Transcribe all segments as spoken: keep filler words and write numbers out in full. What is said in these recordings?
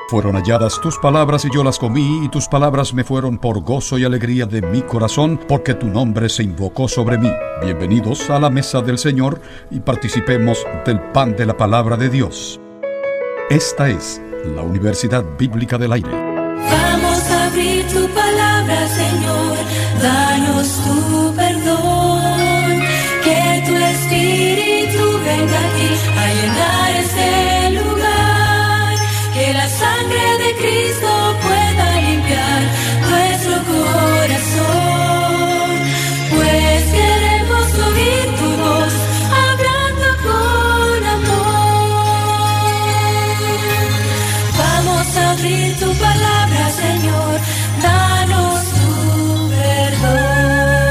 Fueron halladas tus palabras y yo las comí, y tus palabras me fueron por gozo y alegría de mi corazón, porque tu nombre se invocó sobre mí. Bienvenidos a la mesa del Señor y participemos del pan de la palabra de Dios. Esta es la Universidad Bíblica del Aire. Vamos a abrir tu palabra, Señor, danos tu perdón, que tu Espíritu venga aquí a llenar este lugar, que la sangre de Cristo pueda limpiar nuestro corazón, pues queremos oír tu voz hablando con amor. Vamos a abrir tu palabra, Señor, danos tu perdón.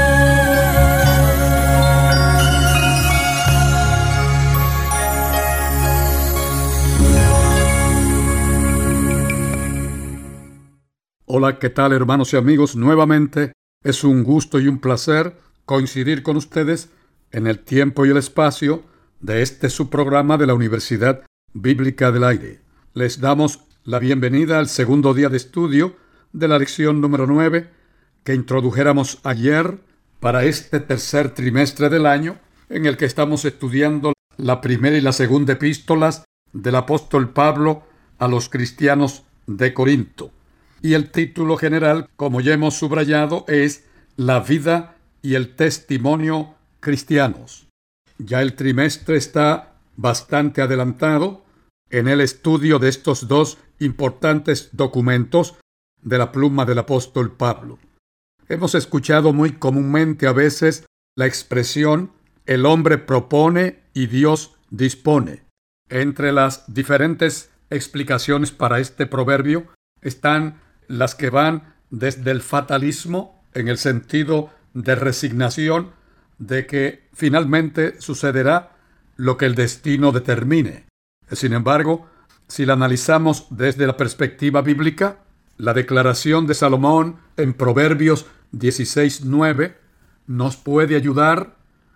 Hola, ¿qué tal, hermanos y amigos? Nuevamente es un gusto y un placer coincidir con ustedes en el tiempo y el espacio de este subprograma de la Universidad Bíblica del Aire. Les damos la bienvenida al segundo día de estudio de la lección número nueve que introdujéramos ayer para este tercer trimestre del año, en el que estamos estudiando la primera y la segunda epístolas del apóstol Pablo a los cristianos de Corinto. Y el título general, como ya hemos subrayado, es La vida y el testimonio cristianos. Ya el trimestre está bastante adelantado en el estudio de estos dos importantes documentos de la pluma del apóstol Pablo. Hemos escuchado muy comúnmente a veces la expresión el hombre propone y Dios dispone. Entre las diferentes explicaciones para este proverbio están las que van desde el fatalismo, en el sentido de resignación, de que finalmente sucederá lo que el destino determine. Sin embargo, si la analizamos desde la perspectiva bíblica, la declaración de Salomón en Proverbios dieciséis nueve nos puede ayudar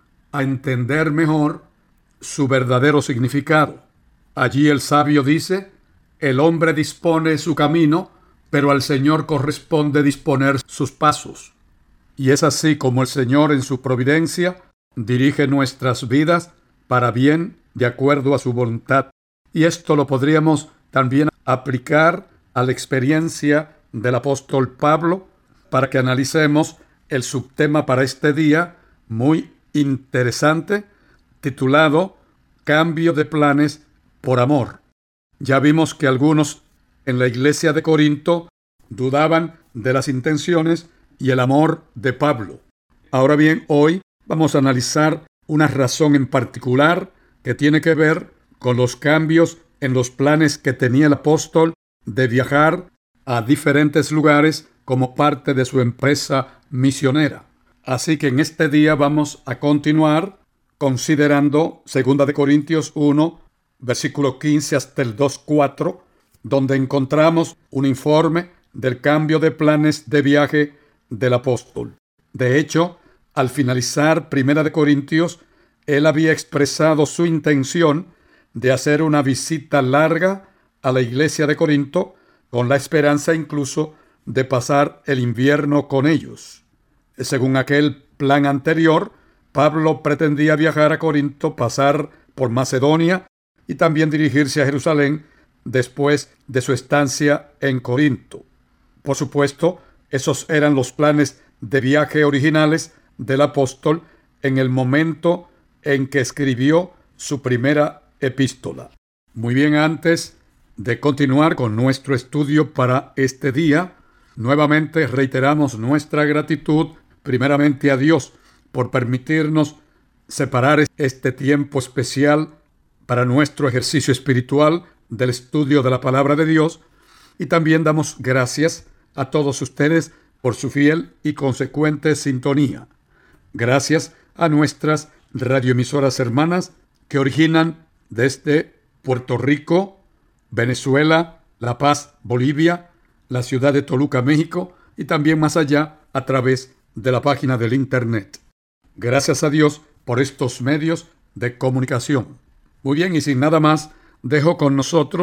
a entender mejor su verdadero significado. Allí el sabio dice: el hombre dispone su camino, pero al Señor corresponde disponer sus pasos. Y es así como el Señor en su providencia dirige nuestras vidas para bien, de acuerdo a su voluntad. Y esto lo podríamos también aplicar a la experiencia del apóstol Pablo para que analicemos el subtema para este día, muy interesante, titulado Cambio de planes por amor. Ya vimos que algunos en la iglesia de Corinto dudaban de las intenciones y el amor de Pablo. Ahora bien, hoy vamos a analizar una razón en particular que tiene que ver con los cambios en los planes que tenía el apóstol de viajar a diferentes lugares como parte de su empresa misionera. Así que en este día vamos a continuar considerando segunda de Corintios uno, versículo quince hasta el dos cuatro, donde encontramos un informe del cambio de planes de viaje del apóstol. De hecho, al finalizar primera de Corintios, él había expresado su intención de hacer una visita larga a la iglesia de Corinto, con la esperanza incluso de pasar el invierno con ellos. Según aquel plan anterior, Pablo pretendía viajar a Corinto, pasar por Macedonia y también dirigirse a Jerusalén después de su estancia en Corinto. Por supuesto, esos eran los planes de viaje originales del apóstol en el momento en que escribió su primera epístola. Muy bien, antes de continuar con nuestro estudio para este día, nuevamente reiteramos nuestra gratitud primeramente a Dios por permitirnos separar este tiempo especial para nuestro ejercicio espiritual del estudio de la palabra de Dios, y también damos gracias a todos ustedes por su fiel y consecuente sintonía. Gracias a nuestras radioemisoras hermanas que originan desde Puerto Rico, Venezuela, La Paz, Bolivia, la ciudad de Toluca, México, y también más allá a través de la página del Internet. Gracias a Dios por estos medios de comunicación. Muy bien, y sin nada más, dejo con nosotros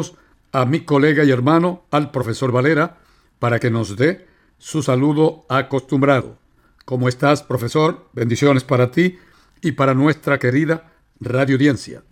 a mi colega y hermano, al profesor Valera, para que nos dé su saludo acostumbrado. ¿Cómo estás, profesor? Bendiciones para ti y para nuestra querida radioaudiencia.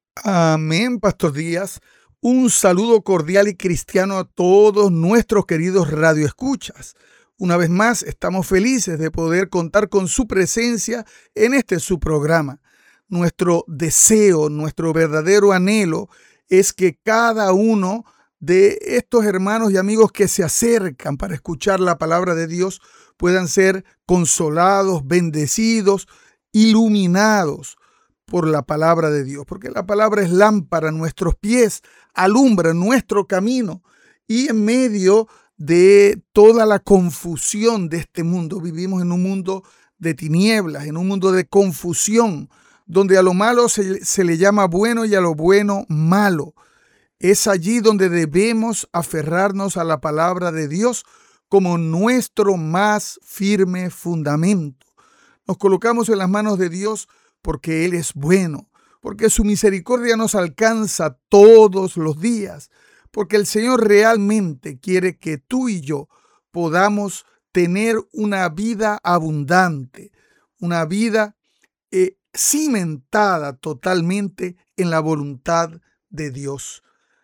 Amén, Pastor Díaz. Un saludo cordial y cristiano a todos nuestros queridos radioescuchas. Una vez más, estamos felices de poder contar con su presencia en este su programa. Nuestro deseo, nuestro verdadero anhelo es que cada uno de estos hermanos y amigos que se acercan para escuchar la palabra de Dios puedan ser consolados, bendecidos, iluminados por la palabra de Dios, porque la palabra es lámpara a nuestros pies, alumbra nuestro camino, y en medio de toda la confusión de este mundo, vivimos en un mundo de tinieblas, en un mundo de confusión, donde a lo malo se, se le llama bueno y a lo bueno malo. Es allí donde debemos aferrarnos a la palabra de Dios como nuestro más firme fundamento. Nos colocamos en las manos de Dios porque Él es bueno, porque su misericordia nos alcanza todos los días, porque el Señor realmente quiere que tú y yo podamos tener una vida abundante, una vida eh, cimentada totalmente en la voluntad de Dios.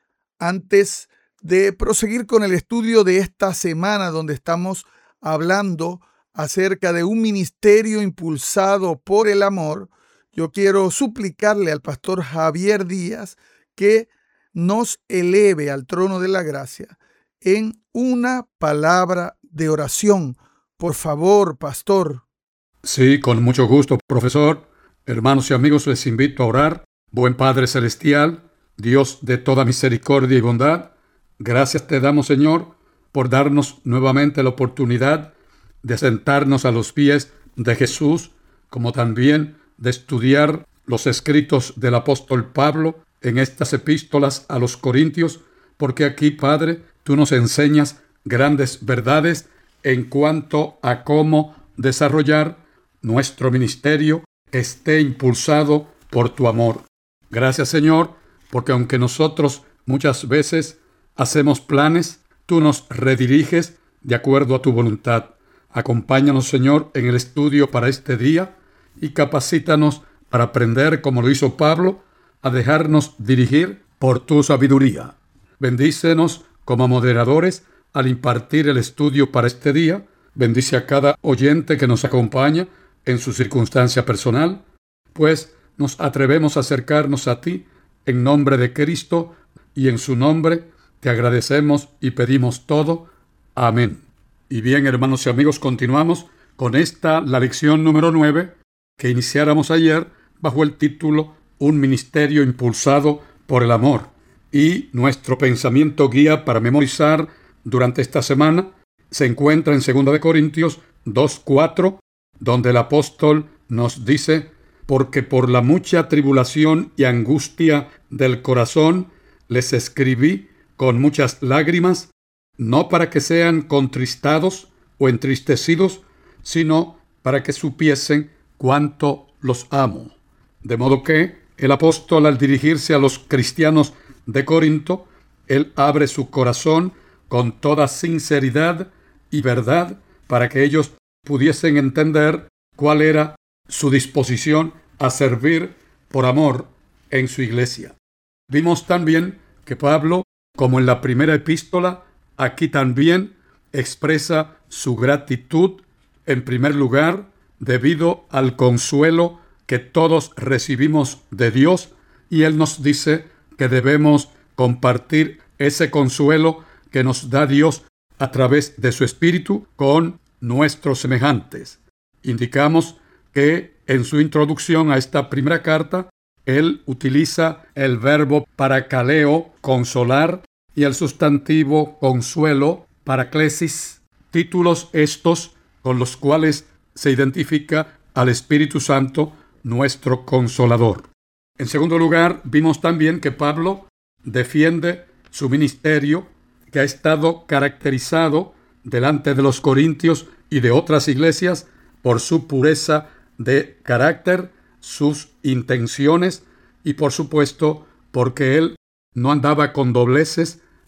Antes de proseguir con el estudio de esta semana, donde estamos hablando acerca de un ministerio impulsado por el amor, yo quiero suplicarle al pastor Javier Díaz que nos eleve al trono de la gracia en una palabra de oración. Por favor, pastor. Sí, con mucho gusto, profesor. Hermanos y amigos, les invito a orar. Buen Padre Celestial, Dios de toda misericordia y bondad, gracias te damos, Señor, por darnos nuevamente la oportunidad de sentarnos a los pies de Jesús, como también de estudiar los escritos del apóstol Pablo en estas epístolas a los Corintios, porque aquí, Padre, tú nos enseñas grandes verdades en cuanto a cómo desarrollar nuestro ministerio que esté impulsado por tu amor. Gracias, Señor, porque aunque nosotros muchas veces hacemos planes, tú nos rediriges de acuerdo a tu voluntad. Acompáñanos, Señor, en el estudio para este día y capacítanos para aprender, como lo hizo Pablo, a dejarnos dirigir por tu sabiduría. Bendícenos como moderadores al impartir el estudio para este día. Bendice a cada oyente que nos acompaña en su circunstancia personal, pues nos atrevemos a acercarnos a ti en nombre de Cristo, y en su nombre te agradecemos y pedimos todo. Amén. Y bien, hermanos y amigos, continuamos con esta, la lección número nueve, que iniciáramos ayer bajo el título Un ministerio impulsado por el amor. Y nuestro pensamiento guía para memorizar durante esta semana se encuentra en segunda de Corintios dos cuatro, donde el apóstol nos dice: porque por la mucha tribulación y angustia del corazón les escribí con muchas lágrimas, no para que sean contristados o entristecidos, sino para que supiesen cuánto los amo. De modo que el apóstol, al dirigirse a los cristianos de Corinto, él abre su corazón con toda sinceridad y verdad para que ellos pudiesen entender cuál era su disposición a servir por amor en su iglesia. Vimos también que Pablo, como en la primera epístola, aquí también expresa su gratitud, en primer lugar, debido al consuelo que todos recibimos de Dios, y él nos dice que debemos compartir ese consuelo que nos da Dios a través de su Espíritu con nuestros semejantes. Indicamos que en su introducción a esta primera carta, él utiliza el verbo parakaleo, consolar, y el sustantivo consuelo, paraklesis, títulos estos con los cuales se identifica al Espíritu Santo, nuestro consolador. En segundo lugar, vimos también que Pablo defiende su ministerio, que ha estado caracterizado delante de los corintios y de otras iglesias por su pureza de carácter, sus intenciones y, por supuesto, porque él no andaba con dobleces,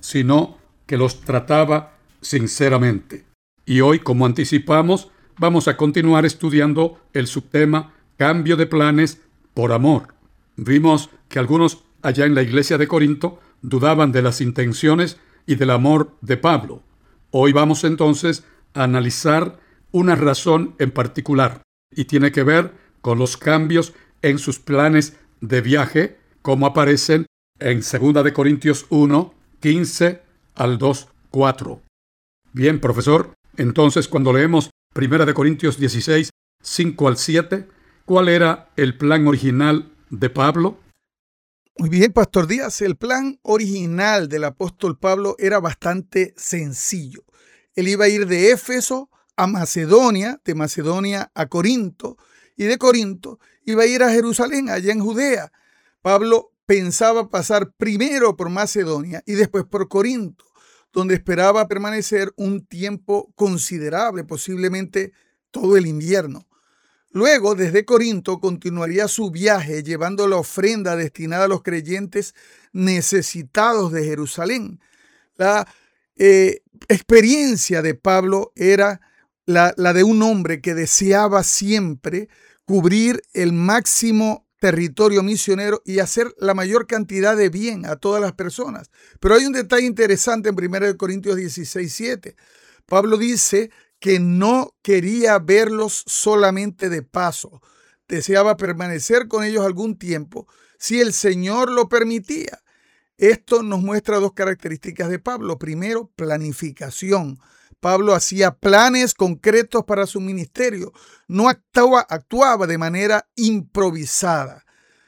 sino que los trataba sinceramente. Y hoy, como anticipamos, vamos a continuar estudiando el subtema Cambio de planes por amor. Vimos que algunos allá en la iglesia de Corinto dudaban de las intenciones y del amor de Pablo. Hoy vamos entonces a analizar una razón en particular y tiene que ver con los cambios en sus planes de viaje, como aparecen en segunda de Corintios uno, quince al dos, cuatro. Bien, profesor, entonces cuando leemos primera de Corintios dieciséis, cinco al siete, ¿cuál era el plan original de Pablo? Muy bien, Pastor Díaz, el plan original del apóstol Pablo era bastante sencillo. Él iba a ir de Éfeso a Macedonia, de Macedonia a Corinto, y de Corinto iba a ir a Jerusalén, allá en Judea. Pablo pensaba pasar primero por Macedonia y después por Corinto, donde esperaba permanecer un tiempo considerable, posiblemente todo el invierno. Luego, desde Corinto, continuaría su viaje llevando la ofrenda destinada a los creyentes necesitados de Jerusalén. La eh, experiencia de Pablo era la, la de un hombre que deseaba siempre cubrir el máximo territorio misionero y hacer la mayor cantidad de bien a todas las personas. Pero hay un detalle interesante en primera de Corintios dieciséis, siete. Pablo dice que no quería verlos solamente de paso. Deseaba permanecer con ellos algún tiempo, si el Señor lo permitía. Esto nos muestra dos características de Pablo. Primero, planificación. Pablo hacía planes concretos para su ministerio. No actuaba, actuaba de manera improvisada.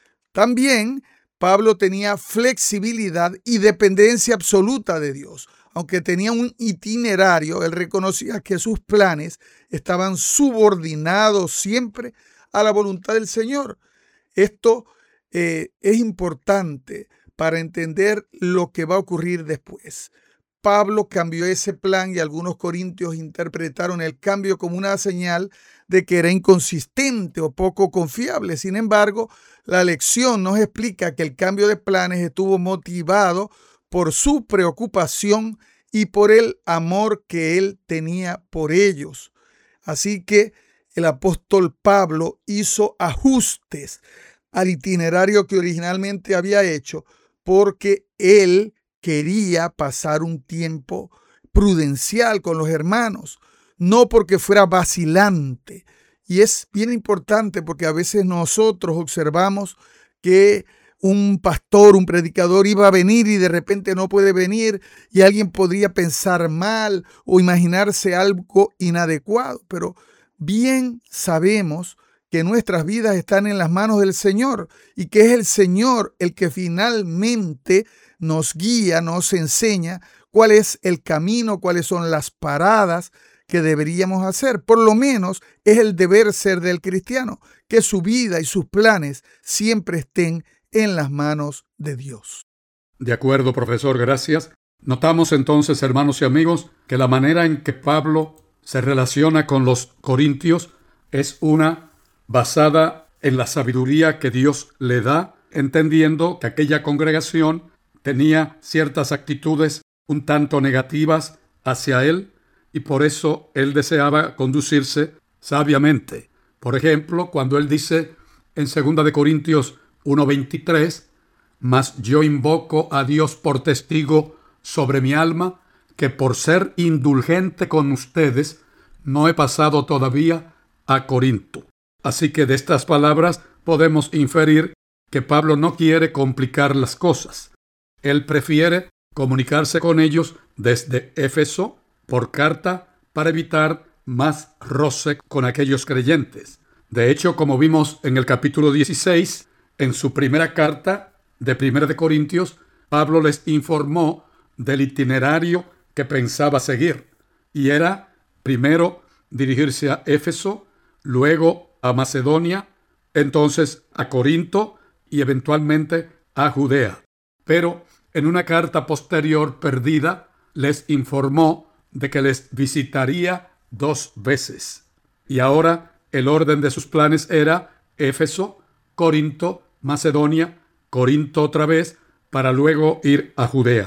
También Pablo tenía flexibilidad y dependencia absoluta de Dios. Aunque tenía un itinerario, él reconocía que sus planes estaban subordinados siempre a la voluntad del Señor. Esto eh, es importante para entender lo que va a ocurrir después. Pablo cambió ese plan y algunos corintios interpretaron el cambio como una señal de que era inconsistente o poco confiable. Sin embargo, la lección nos explica que el cambio de planes estuvo motivado por su preocupación y por el amor que él tenía por ellos. Así que el apóstol Pablo hizo ajustes al itinerario que originalmente había hecho porque él quería pasar un tiempo prudencial con los hermanos, no porque fuera vacilante. Y es bien importante porque a veces nosotros observamos que un pastor, un predicador iba a venir y de repente no puede venir y alguien podría pensar mal o imaginarse algo inadecuado. Pero bien sabemos que nuestras vidas están en las manos del Señor y que es el Señor el que finalmente nos guía, nos enseña cuál es el camino, cuáles son las paradas que deberíamos hacer. Por lo menos es el deber ser del cristiano, que su vida y sus planes siempre estén en las manos de Dios. De acuerdo, profesor, gracias. Notamos entonces, hermanos y amigos, que la manera en que Pablo se relaciona con los corintios es una basada en la sabiduría que Dios le da, entendiendo que aquella congregación tenía ciertas actitudes un tanto negativas hacia él y por eso él deseaba conducirse sabiamente. Por ejemplo, cuando él dice en segunda de Corintios uno veintitrés, mas yo invoco a Dios por testigo sobre mi alma, que por ser indulgente con ustedes no he pasado todavía a Corinto. Así que de estas palabras podemos inferir que Pablo no quiere complicar las cosas. Él prefiere comunicarse con ellos desde Éfeso por carta para evitar más roce con aquellos creyentes. De hecho, como vimos en el capítulo dieciséis, en su primera carta de Primera de Corintios, Pablo les informó del itinerario que pensaba seguir. Y era primero dirigirse a Éfeso, luego a Macedonia, entonces a Corinto y eventualmente a Judea. Pero en una carta posterior perdida les informó de que les visitaría dos veces. Y ahora el orden de sus planes era Éfeso, Corinto, Macedonia, Corinto otra vez, para luego ir a Judea.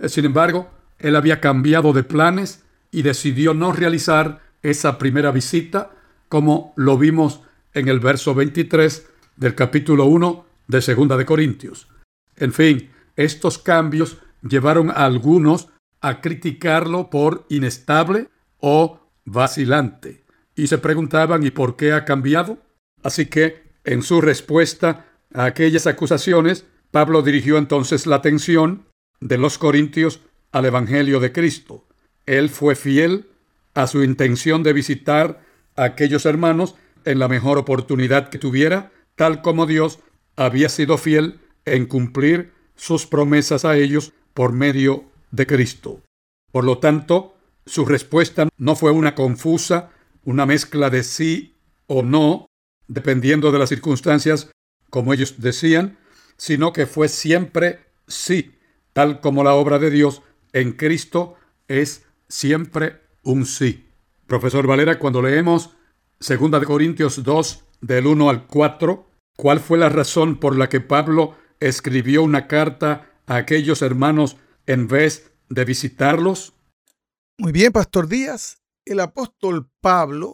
Sin embargo, él había cambiado de planes y decidió no realizar esa primera visita, como lo vimos en el verso veintitrés del capítulo uno de Segunda de Corintios. En fin, estos cambios llevaron a algunos a criticarlo por inestable o vacilante, y se preguntaban ¿y por qué ha cambiado? Así que, en su respuesta a aquellas acusaciones, Pablo dirigió entonces la atención de los corintios al Evangelio de Cristo. Él fue fiel a su intención de visitar a aquellos hermanos en la mejor oportunidad que tuviera, tal como Dios había sido fiel en cumplir sus promesas a ellos por medio de Cristo. Por lo tanto, su respuesta no fue una confusa, una mezcla de sí o no, dependiendo de las circunstancias, como ellos decían, sino que fue siempre sí, tal como la obra de Dios en Cristo es siempre un sí. Profesor Valera, cuando leemos Segunda de Corintios dos, del uno al cuatro, ¿cuál fue la razón por la que Pablo escribió una carta a aquellos hermanos en vez de visitarlos? Muy bien, Pastor Díaz. El apóstol Pablo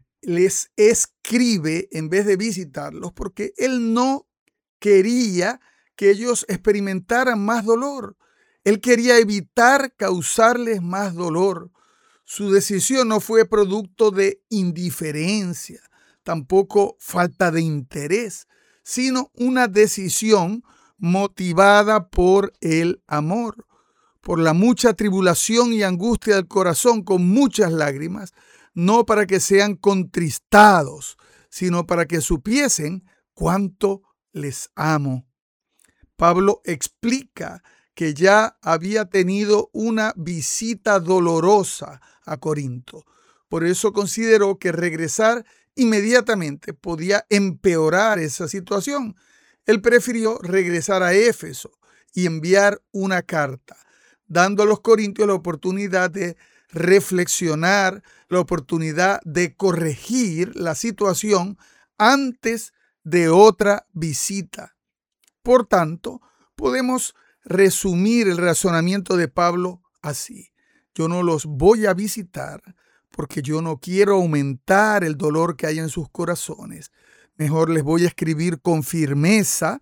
les escribe en vez de visitarlos porque él no quería que ellos experimentaran más dolor. Él quería evitar causarles más dolor. Su decisión no fue producto de indiferencia, tampoco falta de interés, sino una decisión motivada por el amor, por la mucha tribulación y angustia del corazón con muchas lágrimas, no para que sean contristados, sino para que supiesen cuánto les amo. Pablo explica que ya había tenido una visita dolorosa a Corinto. Por eso consideró que regresar inmediatamente podía empeorar esa situación. Él prefirió regresar a Éfeso y enviar una carta, dando a los corintios la oportunidad de reflexionar, la oportunidad de corregir la situación antes de otra visita. Por tanto, podemos resumir el razonamiento de Pablo así: yo no los voy a visitar porque yo no quiero aumentar el dolor que hay en sus corazones. Mejor les voy a escribir con firmeza,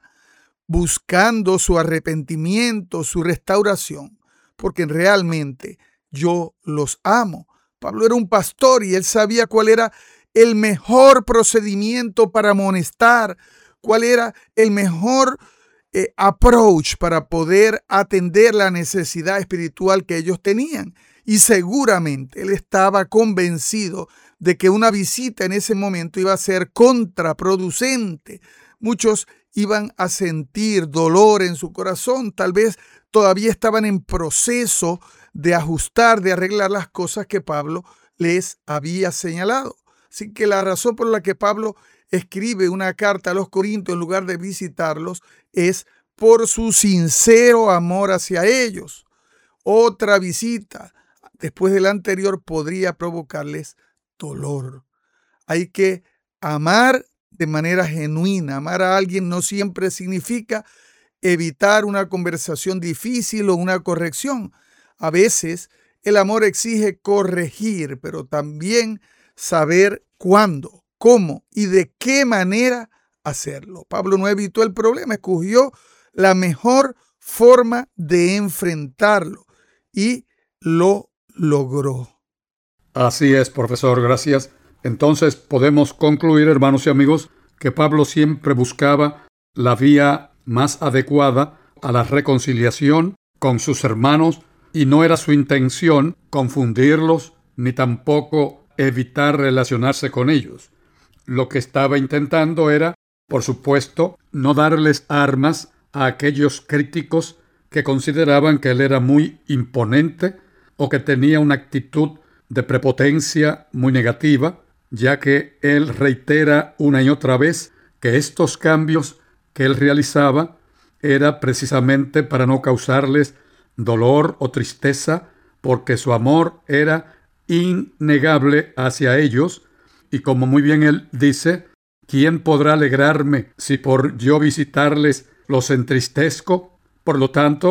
buscando su arrepentimiento, su restauración, porque realmente yo los amo. Pablo era un pastor y él sabía cuál era el mejor procedimiento para amonestar, cuál era el mejor eh, approach para poder atender la necesidad espiritual que ellos tenían. Y seguramente él estaba convencido de que una visita en ese momento iba a ser contraproducente. Muchos iban a sentir dolor en su corazón, tal vez todavía estaban en proceso de ajustar, de arreglar las cosas que Pablo les había señalado. Así que la razón por la que Pablo escribe una carta a los corintios en lugar de visitarlos es por su sincero amor hacia ellos. Otra visita después de la anterior podría provocarles dolor. Hay que amar de manera genuina. Amar a alguien no siempre significa evitar una conversación difícil o una corrección. A veces el amor exige corregir, pero también saber cuándo, cómo y de qué manera hacerlo. Pablo no evitó el problema, escogió la mejor forma de enfrentarlo y lo logró. Así es, profesor, gracias. Entonces podemos concluir, hermanos y amigos, que Pablo siempre buscaba la vía más adecuada a la reconciliación con sus hermanos y no era su intención confundirlos ni tampoco evitar relacionarse con ellos. Lo que estaba intentando era, por supuesto, no darles armas a aquellos críticos que consideraban que él era muy imponente o que tenía una actitud de prepotencia muy negativa, ya que él reitera una y otra vez que estos cambios que él realizaba era precisamente para no causarles dolor o tristeza, porque su amor era innegable hacia ellos, y como muy bien él dice, ¿quién podrá alegrarme si por yo visitarles los entristezco? Por lo tanto,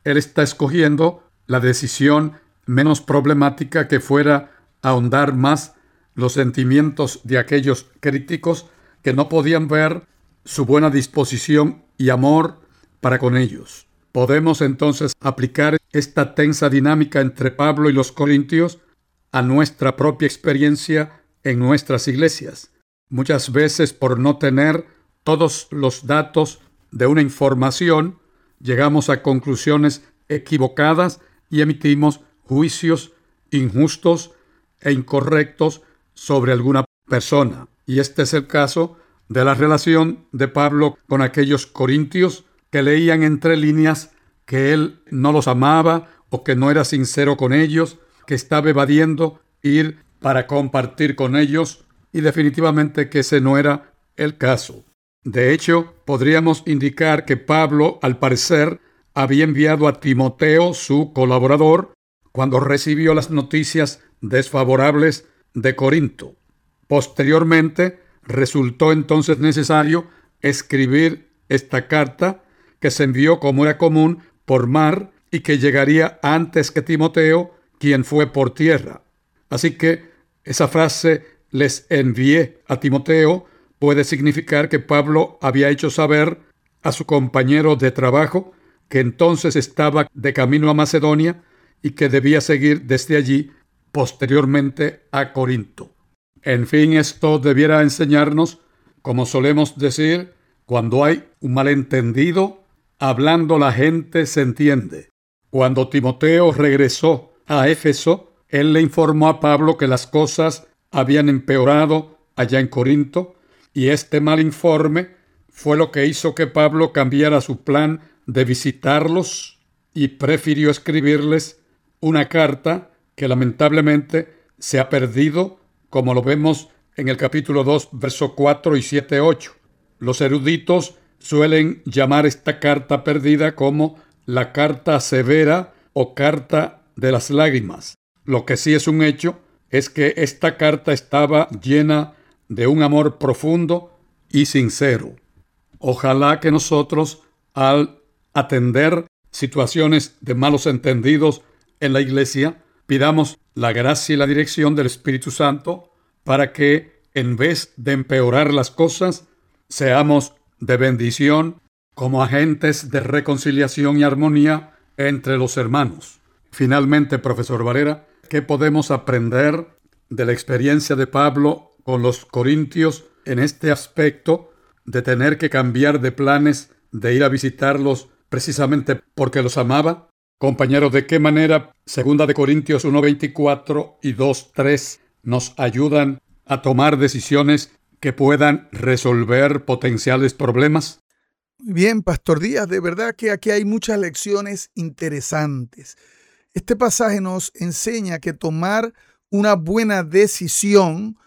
él está escogiendo la decisión menos problemática, que fuera ahondar más los sentimientos de aquellos críticos que no podían ver su buena disposición y amor para con ellos. Podemos entonces aplicar esta tensa dinámica entre Pablo y los corintios a nuestra propia experiencia en nuestras iglesias. Muchas veces, por no tener todos los datos de una información, llegamos a conclusiones equivocadas y emitimos juicios injustos e incorrectos sobre alguna persona. Y este es el caso de la relación de Pablo con aquellos corintios que leían entre líneas que él no los amaba o que no era sincero con ellos, que estaba evadiendo ir para compartir con ellos, y definitivamente que ese no era el caso. De hecho, podríamos indicar que Pablo, al parecer, había enviado a Timoteo, su colaborador, cuando recibió las noticias desfavorables de Corinto. Posteriormente, resultó entonces necesario escribir esta carta, que se envió, como era común, por mar, y que llegaría antes que Timoteo, quien fue por tierra. Así que esa frase, les envié a Timoteo, puede significar que Pablo había hecho saber a su compañero de trabajo que entonces estaba de camino a Macedonia y que debía seguir desde allí posteriormente a Corinto. En fin, esto debiera enseñarnos, como solemos decir, cuando hay un malentendido, hablando la gente se entiende. Cuando Timoteo regresó a Éfeso, él le informó a Pablo que las cosas habían empeorado allá en Corinto, y este mal informe fue lo que hizo que Pablo cambiara su plan de visitarlos y prefirió escribirles una carta que lamentablemente se ha perdido, como lo vemos en el capítulo dos, versos cuatro y siete, ocho. Los eruditos suelen llamar esta carta perdida como la carta severa o carta de las lágrimas. Lo que sí es un hecho es que esta carta estaba llena de un amor profundo y sincero. Ojalá que nosotros, al atender situaciones de malos entendidos en la iglesia, pidamos la gracia y la dirección del Espíritu Santo para que, en vez de empeorar las cosas, seamos de bendición como agentes de reconciliación y armonía entre los hermanos. Finalmente, profesor Valera, ¿qué podemos aprender de la experiencia de Pablo con los corintios en este aspecto de tener que cambiar de planes, de ir a visitarlos precisamente porque los amaba? Compañeros, ¿de qué manera Segunda de Corintios uno veinticuatro y dos tres nos ayudan a tomar decisiones que puedan resolver potenciales problemas? Bien, Pastor Díaz, de verdad que aquí hay muchas lecciones interesantes. Este pasaje nos enseña que tomar una buena decisión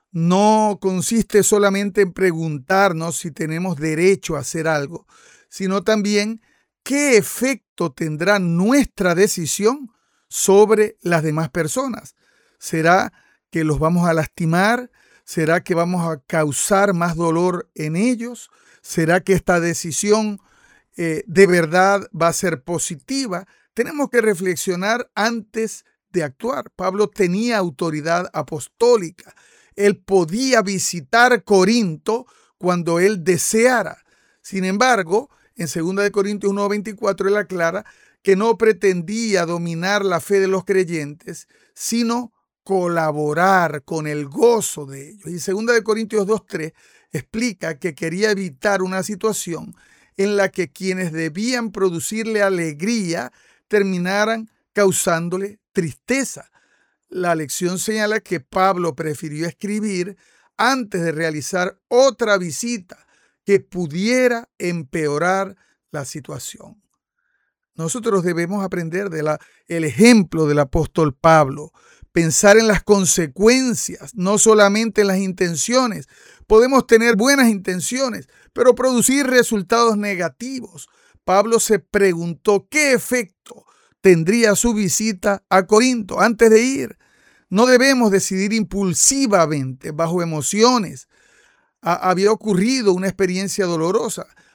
no consiste solamente en preguntarnos si tenemos derecho a hacer algo, sino también qué efecto tendrá nuestra decisión sobre las demás personas. ¿Será que los vamos a lastimar? ¿Será que vamos a causar más dolor en ellos? ¿Será que esta decisión eh, de verdad va a ser positiva? Tenemos que reflexionar antes de actuar. Pablo tenía autoridad apostólica. Él podía visitar Corinto cuando él deseara. Sin embargo, en Segunda de Corintios uno veinticuatro él aclara que no pretendía dominar la fe de los creyentes, sino colaborar con el gozo de ellos. Y Segunda de Corintios dos tres explica que quería evitar una situación en la que quienes debían producirle alegría terminaran causándole tristeza. La lección señala que Pablo prefirió escribir antes de realizar otra visita que pudiera empeorar la situación. Nosotros debemos aprender del ejemplo del apóstol Pablo, pensar en las consecuencias, no solamente en las intenciones. Podemos tener buenas intenciones, pero producir resultados negativos. Pablo se preguntó qué efecto tendría su visita a Corinto antes de ir. No debemos decidir impulsivamente, bajo emociones. Ha, había ocurrido una experiencia dolorosa.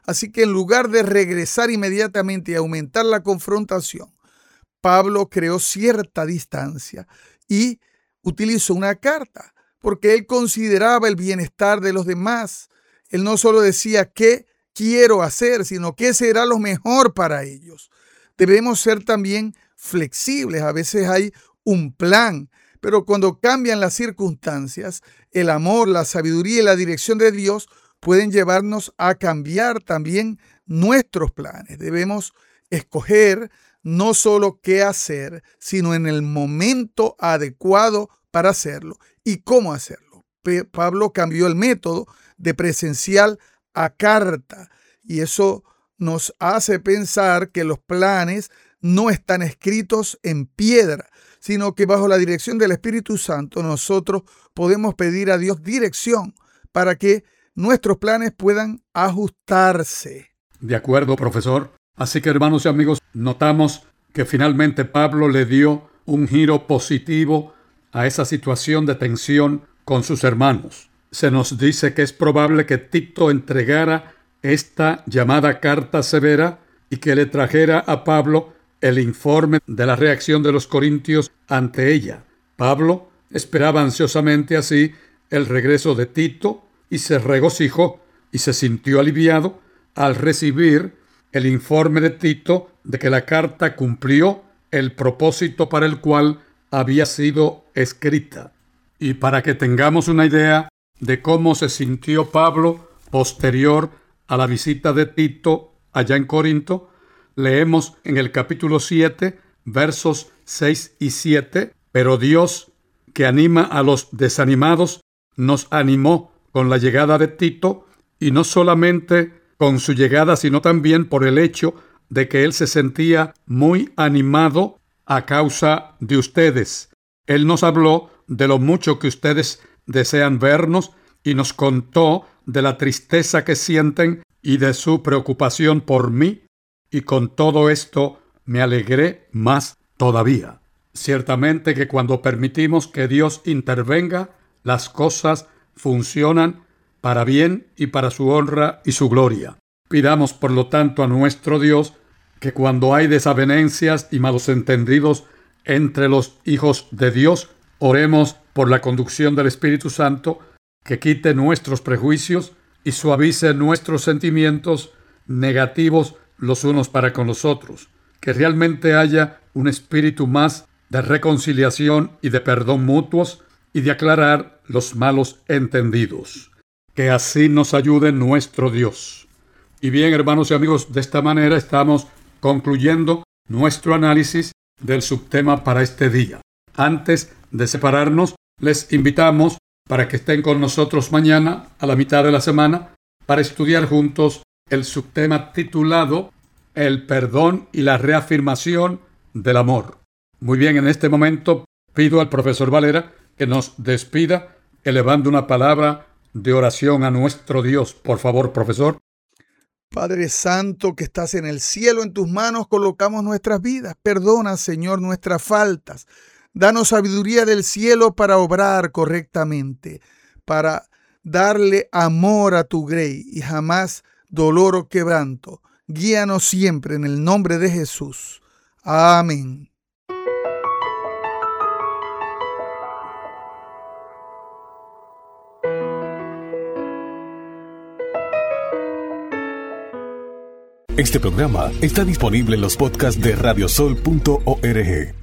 Así que en lugar de regresar inmediatamente y aumentar la confrontación, Pablo creó cierta distancia y utilizó una carta, porque él consideraba el bienestar de los demás. Él no solo decía qué quiero hacer, sino qué será lo mejor para ellos. Debemos ser también flexibles. A veces hay un plan, pero cuando cambian las circunstancias, el amor, la sabiduría y la dirección de Dios pueden llevarnos a cambiar también nuestros planes. Debemos escoger no solo qué hacer, sino en el momento adecuado para hacerlo y cómo hacerlo. P- Pablo cambió el método de presencial a carta, y eso nos hace pensar que los planes no están escritos en piedra, sino que bajo la dirección del Espíritu Santo nosotros podemos pedir a Dios dirección para que nuestros planes puedan ajustarse. De acuerdo, profesor. Así que, hermanos y amigos, notamos que finalmente Pablo le dio un giro positivo a esa situación de tensión con sus hermanos. Se nos dice que es probable que Tito entregara esta llamada carta severa y que le trajera a Pablo el informe de la reacción de los corintios ante ella. Pablo esperaba ansiosamente así el regreso de Tito y se regocijó y se sintió aliviado al recibir el informe de Tito de que la carta cumplió el propósito para el cual había sido escrita. Y para que tengamos una idea de cómo se sintió Pablo posterior a la visita de Tito allá en Corinto, leemos en el capítulo siete, versos seis y siete, pero Dios, que anima a los desanimados, nos animó con la llegada de Tito, y no solamente con su llegada, sino también por el hecho de que él se sentía muy animado a causa de ustedes. Él nos habló de lo mucho que ustedes desean vernos y nos contó de la tristeza que sienten y de su preocupación por mí, y con todo esto me alegré más todavía. Ciertamente que cuando permitimos que Dios intervenga, las cosas funcionan para bien y para su honra y su gloria. Pidamos, por lo tanto, a nuestro Dios que cuando hay desavenencias y malos entendidos entre los hijos de Dios, oremos por la conducción del Espíritu Santo, que quite nuestros prejuicios y suavice nuestros sentimientos negativos los unos para con los otros. Que realmente haya un espíritu más de reconciliación y de perdón mutuos y de aclarar los malos entendidos. Que así nos ayude nuestro Dios. Y bien, hermanos y amigos, de esta manera estamos concluyendo nuestro análisis del subtema para este día. Antes de separarnos, les invitamos para que estén con nosotros mañana a la mitad de la semana para estudiar juntos el subtema titulado El perdón y la reafirmación del amor. Muy bien, en este momento pido al profesor Valera que nos despida elevando una palabra de oración a nuestro Dios. Por favor, profesor. Padre Santo que estás en el cielo, en tus manos colocamos nuestras vidas. Perdona, Señor, nuestras faltas. Danos sabiduría del cielo para obrar correctamente, para darle amor a tu grey y jamás dolor o quebranto. Guíanos siempre en el nombre de Jesús. Amén. Este programa está disponible en los podcasts de radiosol punto org.